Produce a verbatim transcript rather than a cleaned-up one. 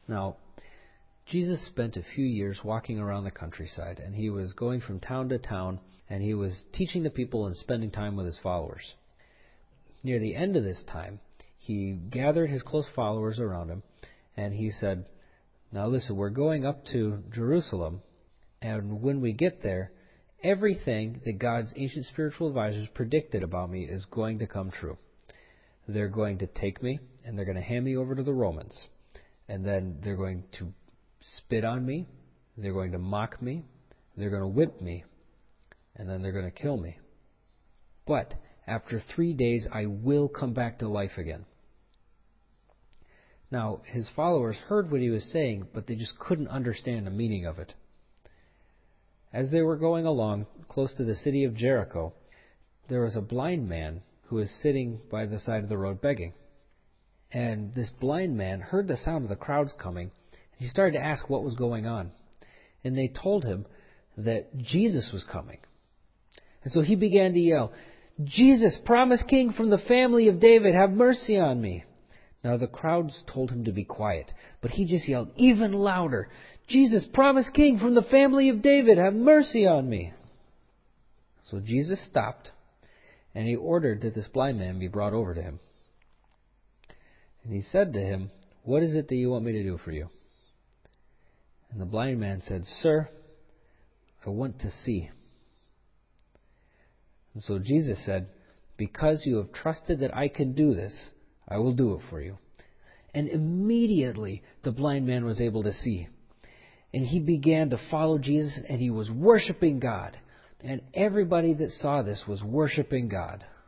Now, Jesus spent a few years walking around the countryside, and he was going from town to town, and he was teaching the people and spending time with his followers. Near the end of this time, he gathered his close followers around him, and he said, "Now listen, we're going up to Jerusalem, and when we get there, everything that God's ancient spiritual advisors predicted about me is going to come true. They're going to take me, and they're going to hand me over to the Romans, and then they're going to spit on me, they're going to mock me, they're going to whip me, and then they're going to kill me. But after three days, I will come back to life again." Now, his followers heard what he was saying, but they just couldn't understand the meaning of it. As they were going along close to the city of Jericho, there was a blind man who was sitting by the side of the road begging. And this blind man heard the sound of the crowds coming. He started to ask what was going on. And they told him that Jesus was coming. And so he began to yell, "Jesus, promised king from the family of David, have mercy on me." Now the crowds told him to be quiet, but he just yelled even louder, "Jesus, promised king from the family of David, have mercy on me." So Jesus stopped, and he ordered that this blind man be brought over to him. And he said to him, "What is it that you want me to do for you?" And the blind man said, "Sir, I want to see." And so Jesus said, "Because you have trusted that I can do this, I will do it for you." And immediately the blind man was able to see. And he began to follow Jesus, and he was worshiping God. And everybody that saw this was worshiping God.